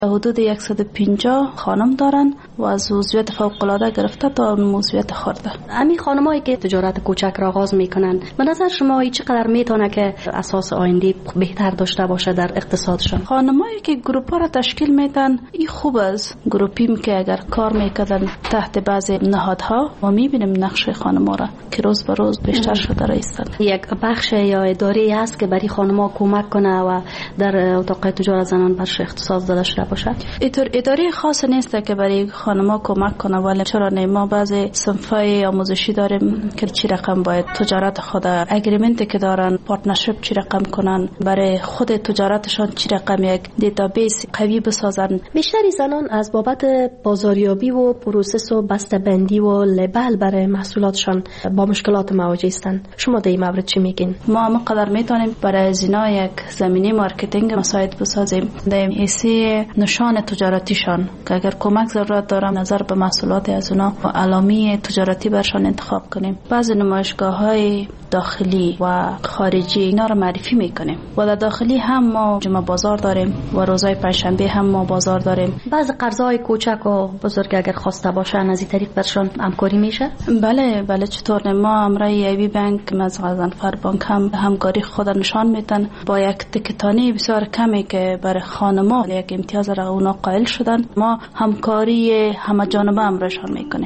حدود 150 خانم دارن و از عضویت فوق‌العاده گرفته تا عضویت خرده. همین خانمایی که تجارت کوچک را آغاز میکنن، به نظر شما چقدر میتونه که اساس آینده بهتر داشته باشه در اقتصادشان؟ خانمایی که گروپا را تشکیل میدن این خوب است. گروپی که اگر کار میکردن تحت بعضی نهادها و میبینیم نقش خانما را که روز به روز بیشتر شده رایستن. یک بخش یا اداره هست که برای خانما کمک کنه و در اتاق تجارت زنان برش اختصاص داده شده باشه؟ اداره خاص نیست که برای خانما کمک کنه، ولی چرا نه، ما بعضی صنفای آموزشی داریم که چی رقم باید تجارت خود اگریمنتی که دارن، پارتنرشیپ چی رقم کنن، برای خود تجارتشان چی رقم یک دیتابیس قوی بسازن. بیشتری زنان از بابت بازاریابی و پروسس و بسته‌بندی و لیبل برای محصولاتشان با مشکلات مواجه هستند. شما در این مورد چی میگین؟ ما مقدار میتونیم برای زنا یک زمینه مارکتینگ مساعد بسازیم در حیث نشان تجارتیشان که اگر کمک ضرورت دارم نظر به محصولات از اونا و علامه تجارتی برشان انتخاب کنیم. بعضی نمایشگاه‌های داخلی و خارجی اینا رو معرفی میکنیم و در داخلی هم ما جمعه بازار داریم و روزهای پنجشنبه هم ما بازار داریم. بعضی قرضای کوچک و بزرگ اگر خواسته باشن از این طریق برشان همکاری میشه؟ بله چطور نه. ما امرای ایوی بانک از غضنفر بانک هم همکاری خود نشان میدن با یک تکتانی بسیار کمی که برای خانما یک امتیاز را اونا قائل شدن. ما همکاری همه جانبه امرشان میکنیم.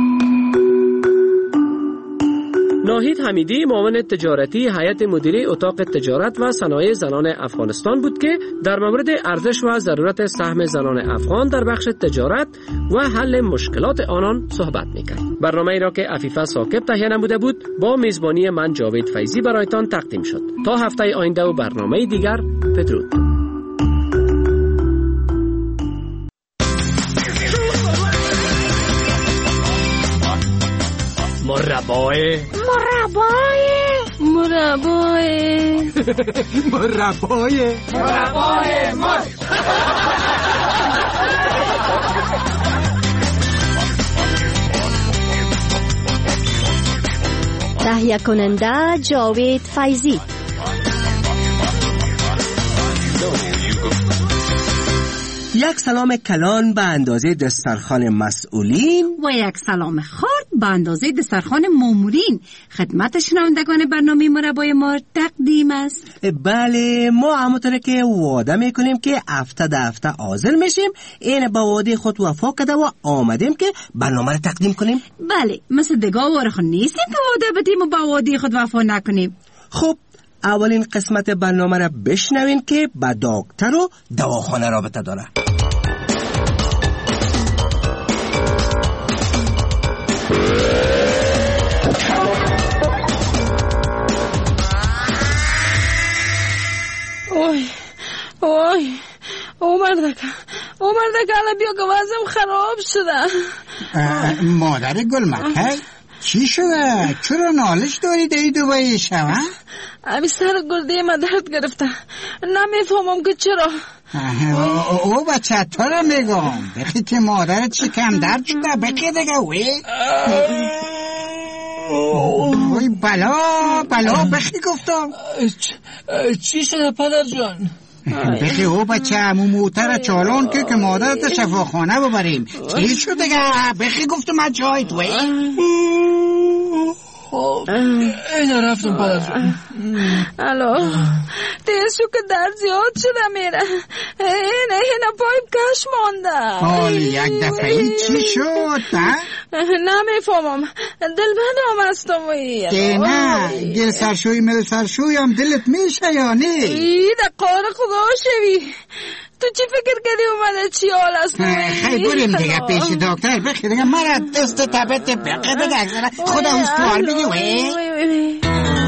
ناهید حمیدی معاون تجارتی هیئت مدیره اتاق تجارت و صنایع زنان افغانستان بود که در مورد ارزش و ضرورت سهم زنان افغان در بخش تجارت و حل مشکلات آنان صحبت میکرد. برنامه ای را که عفیفه ثاقب تهیه نموده بود با میزبانی من جاوید فیضی برایتان تقدیم شد. تا هفته آینده و برنامه دیگر، بدرود. مربای تهیه کننده جاوید فیضی. یک سلام کلان به اندازه دسترخوان مسئولین و یک سلام خرد به اندازه دسترخوان مامورین خدمت شنوندگان برنامه مربای ما تقدیم است. بله، ما همونطوره که وعده میکنیم که هفته حاضر میشیم، این با وعده خود وفا کرده و آمدیم که برنامه رو تقدیم کنیم. بله، مثل دگاه وارخون نیستیم که وعده بدیم و با وعده خود وفا نکنیم. خب اولین قسمت برنامه را بشنوین که با دکتر و دواخانه رابطه داره. او مردک الان بیا که وضعم خراب شده. مادر گلمکه چی شده؟ چرا نالش داری داری دوباره شوه؟ امی سر گلده ما درد گرفته، نمیفهمم که چرا. او بچه تو رو میگم بخی که مادرت شکم درد شده، بخی دیگه وی بلا بخی گفتم. چی شده پدر جان؟ بخی او بچه همون موتر چالان که مادرت شفاخانه ببریم. چی شد دیگه؟ بخی گفتم از جای توی اینا رفتم پدر جان. الو تیز شو که درد زیاد شده میره. اینا پایم کش مانده. حال یک دفعه چی شد؟ نمیفهمم، دل بندم هستم. نه گل سرشوی مل سرشوی هم دلت میشه یا نه؟ ای دقار خدا شوی. تو چی فکر کردی اومده چی حال است؟ خیلی بریم دیگه پیش دکتر. بخیر دیگه مرا دست تبت بقیه دیگه خدا استوار بگی.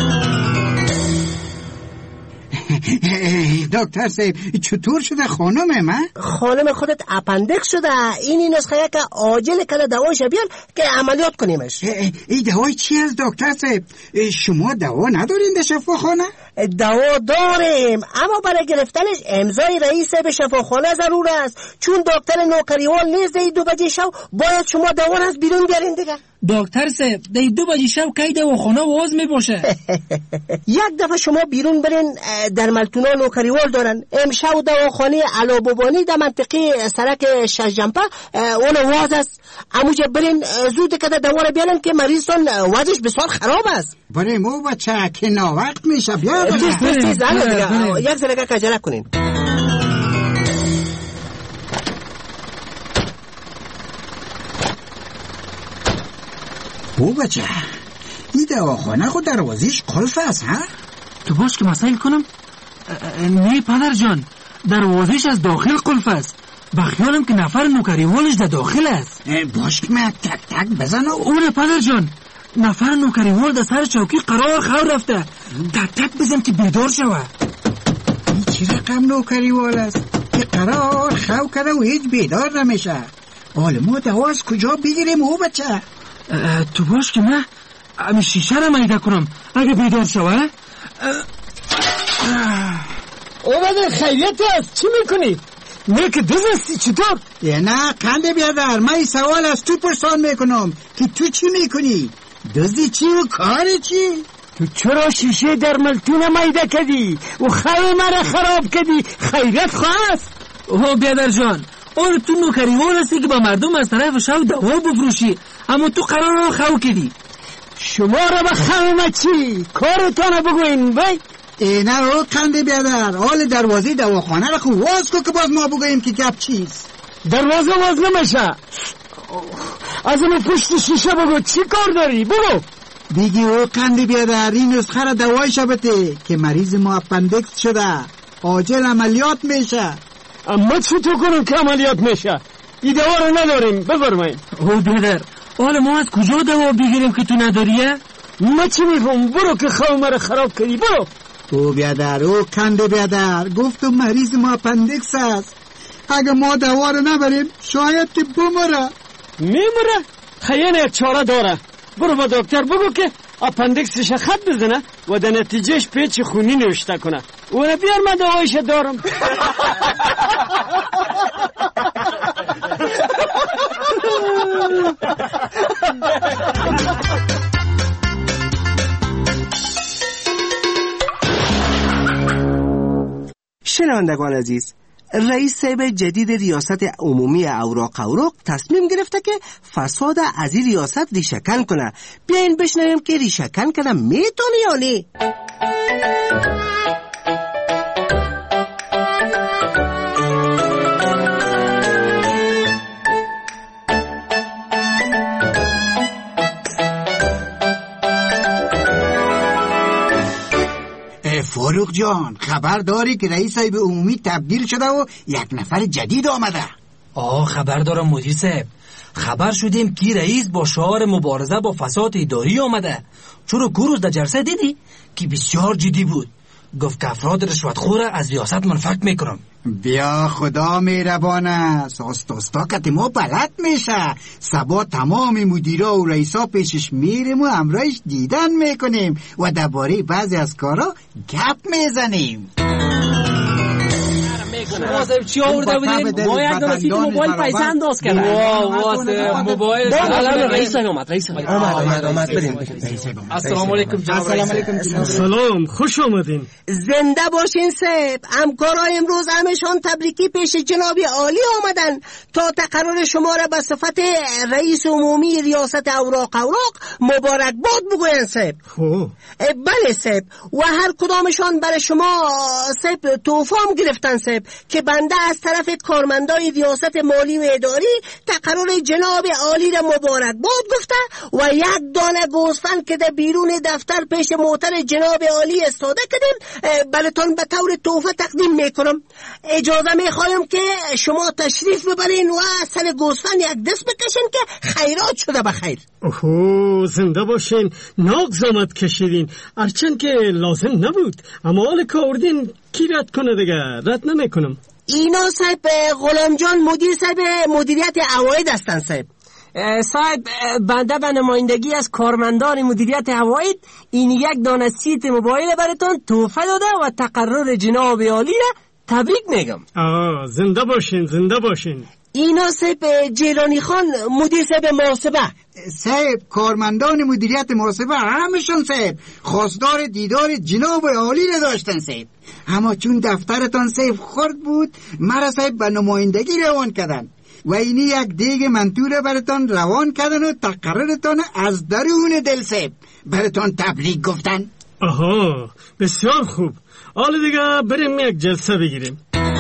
دکتر صاحب چطور شده خانم من؟ خانم خودت اپندکس شده. این نسخه که عاجل کنه دوایش بیار که عملیات کنیمش. این دوای چی از دکتر صاحب؟ شما دوا ندارین در شفاخانه؟ دوا داریم، اما برای گرفتنش امضای رئیس به شفاخانه ضرور است، چون دکتر نوکریوال نیست. 2 بجه شب باید شما دوا از بیرون بیارین دیگه. دکتر صاحب 2 بجه شب کی دواخانه واز می باشه؟ یک دفعه شما بیرون برین، در ملتونا نوکریوال دارن. امشب دواخانه علابوبانی در منطقه سرک شجنپه اون واز است. اموجه برین زود که دوا رو بیارن که مریضتون وضعش بسیار خراب است. بریم او بچه که ناوقت میشه. بیا یک ذره کجله کنین. او بچه این دواخانه خود دروازیش قلف است ها؟ تو باش که مسائل کنم؟ نه پدر جان، دروازیش از داخل قلف است. بخیالم که نفر نوکریوالش در داخل است. باش که من تک تک بزن. اونه پدر جان، نفر نوکریوال در سر چوکی قرار خور رفته. تک تک بزن که بیدار شوه. این چی رقم نوکریوال است که قرار خو کرده و هیچ بیدار نمیشه؟ حالا ما دوا از کجا بگیریم او بچه؟ تو باش که من امی شیشه را میده کنم اگه بیدار شوه. اومده خیلیت است، چی میکنی؟ نه که دزستی چطور؟ نه قنده بیادر، من این سوال از تو پرسان میکنم که تو چی میکنی؟ دزدی چی و کاری چی؟ تو چرا شیشه در ملتونه میده کدی و خیلی مرا خراب کدی؟ خیلیت خواست؟ اوه بیادر جان، آره تو نوکریوال هستی که با مردم از طرف شو دوا بفروشی، اما تو قرار رو خو کدی. شما را به خمه چی؟ کارتانو بگوین بای. نه رو قنده بیادر، حال دروازه دواخانه را خوب واز کن که باز ما بگویم که گپ چیست. دروازه واز نمیشه. از اون پشت شیشه بگو چی کار داری؟ بگو. دیگه او قنده بیادر، این نسخه را دوای شبته که مریض ما اپندکس شده، عاجل عملیات میشه. اما چطور کنم که عملیات میشه؟ این دوا رو نداریم، بفرمایید. او بیادر، حالا ما از کجا دوا بگیریم که تو نداریه؟ ما چی میفهم؟ برو که خواه مرا خراب کردی، برو. او بیادر، او کنده بیادر، گفتم مریض ما اپندکس است. اگه ما دوا رو نبریم شاید که بمره. میمره؟ خیلی یک چاره داره. برو با دکتر بگو که اپندکسش خط بزنه و در نتیجهش پیچ خونی نوشته کنه. او را بیار، من دوایش دارم. شنوندگان عزیز، رئیس صاحب جدید ریاست عمومی اوراق تصمیم گرفته که فساد از این ریاست ریشه‌کن کنه. بیاین بشنویم که ریشه‌کن کنه میتونه یا نه. فاروق جان، خبر داری که رئیس صاحب عمومی تبدیل شده و یک نفر جدید آمده؟ خبر دارم مدیر صاحب. خبر شدیم که رئیس با شعار مبارزه با فساد اداری آمده. چرا گروز در جلسه دیدی که بسیار جدی بود؟ گفت که افراد رشوتخور از ریاست منفک میکنم. بیا خدا مهربان است، استا که ما بلد میشه. سبا تمام مدیرا و رئیسا پیشش میریم و امرایش دیدن میکنیم و درباره بعضی از کارا گپ میزنیم. شما صاحب چی آورده بودیم؟ باید دو سیت موبایل پیسه انداز کنه. واسه موبایل. رئیس آمد بریم. السلام علیکم جناب. سلام، خوش آمدین. زنده باشین صاحب. همکارای امروز همشان تبریکی پیش جناب عالی آمدن تا تقرر شما را به صفت رئیس عمومی ریاست اوراق مبارکباد بگوین صاحب. بله صاحب، و هر کدامشان برای شما صاحب تحفه هم گرفتن صاحب که بنده از طرف کارمندای ریاست مالی و اداری تقرر جناب عالی را مبارکباد گفته و یک دانه گوسفند که در بیرون دفتر پیش موتر جناب عالی استاده کردیم براتون به طور تحفه تقدیم میکنم. اجازه میخوایم که شما تشریف ببرین و سر گوسفند یک دست بکشین که خیرات شده بخیر. زنده باشین. ناک زحمت کشیدین، هرچند که لازم نبود، اما حال که آوردین کی رد کنه دیگه؟ رد نمیکنم. اینا صاحب غلام جان مدیر صاحب مدیریت عواید هستن صاحب. صاحب بنده به نمایندگی از کارمندان مدیریت هوایی این یک دانه سیت موبایل براتون تحفه داده و تقرر جناب عالی را تبریک میگم. زنده باشین زنده باشین. اینا صاحب جیلانی خان مدیر صاحب محاسبه. صاحب کارمندان مدیریت محاسبه همشون صاحب خواستار دیدار جناب عالی را داشتن صاحب، اما چون دفترتان صاحب خرد بود مرا صاحب به نمایندگی روان کردن و اینی یک دیگ منطور براتان روان کردن و تقررتان از درون دل صاحب براتان تبریک گفتن. آها بسیار خوب. حالا دیگه بریم یک جلسه بگیریم.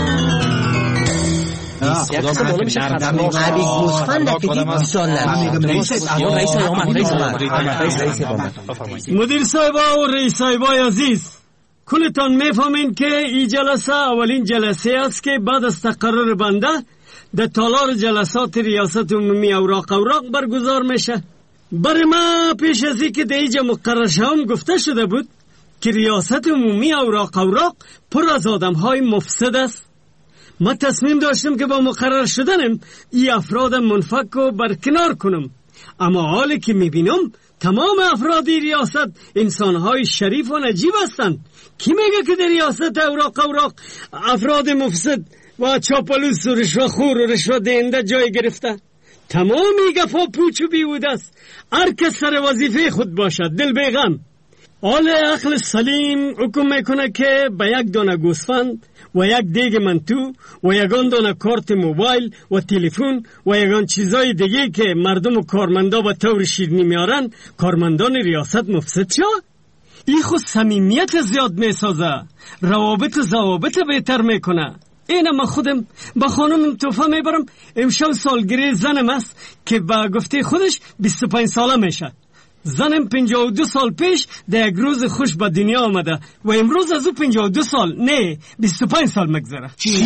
مدیر صاحبا و رئیس صاحبای عزیز، کلتان میفهمین که این جلسه اولین جلسه است که بعد از تقرر بنده در تالار جلسات ریاست عمومی اوراق برگزار میشه. برای ما پیش از اینکه در اینجا مقرر شوم گفته شده بود که ریاست عمومی اوراق پر از آدم‌های مفسد است. ما تصمیم داشتم که با مقرر شدنم این افراد منفک رو برکنار کنم، اما حالی که میبینم تمام افراد ریاست انسان‌های شریف و نجیب هستند. کی میگه که در ریاست اوراق افراد مفسد و چاپلوس و رشوه‌خور و رشوه دهنده جای گرفته؟ تمام این گفا پوچ و بیهوده است. هر کس سر وظیفه خود باشد، دل بیغم. حال عقل سلیم حکم میکنه که به یک دانه گوسفند و یک دیگ منتو و یگان دانه کارت موبایل و تلفن و یگان چیزای دیگه که مردم و کارمندا به طور شیرینی میارن کارمندان ریاست مفسد شد. این خود صمیمیت زیاد میسازه، روابط ضوابط بهتر میکنه. اینم من خودم با خانم تحفه میبرم. امشب سالگیری زنم است که با گفته خودش 25 ساله میشه. زنم 52 سال پیش در یک روز خوش به دنیا آمده و امروز از او 52 سال نه 25 سال مگذره. چی؟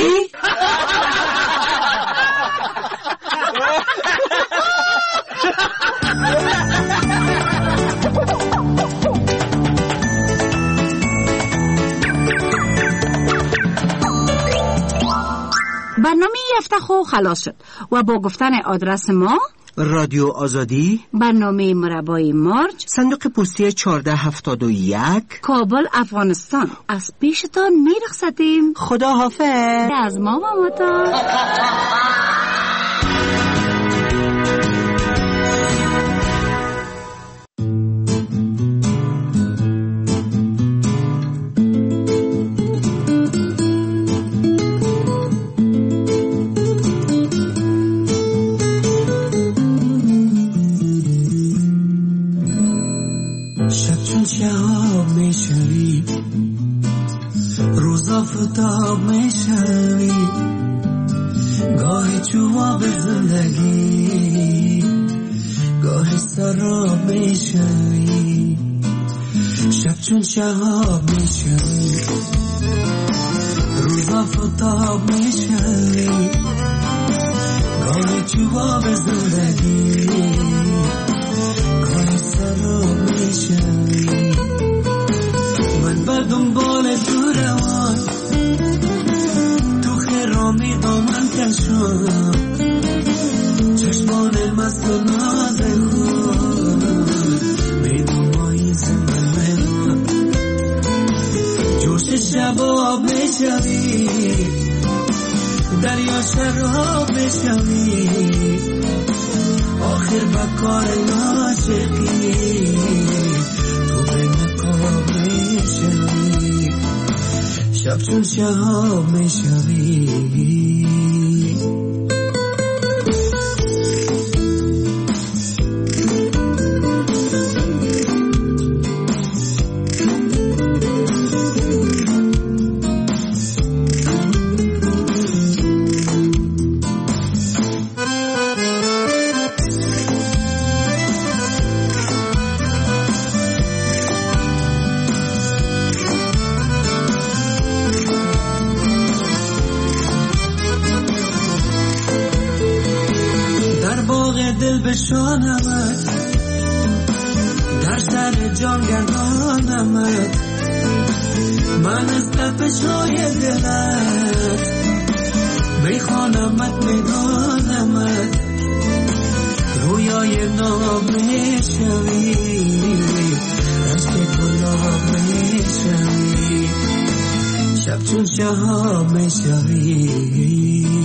برنامه هفته خو خلاص شد و با گفتن آدرس ما رادیو آزادی، برنامه مربای مارج، صندوق پستی 1471، کابل افغانستان از پیشتان میرخصتیم. خدا حافظ از ما و متا. شهاب میشوی روز آفتاب میشوی گاهی جواب زندگی گاهی سراب میشوی شب چون شهاب میشوی روز آفتاب میشوی گاهی جواب زندگی گاهی سراب میشوی من بر دنبال تو روان تو خرامی دامن کشم چشمان مست و ناز خود میدونمایی زمان من جوش شباب میشوی دریا شراب میشوی آخر بکار ناشقی تو به نکاب میشوی شب چون شهاب میشوی بشانمت در سر جان گردانمت من از تپش‌های دلت میخوانمت میدانمت میشوی رشت گلاب میشوی شب چون شهاب میشوی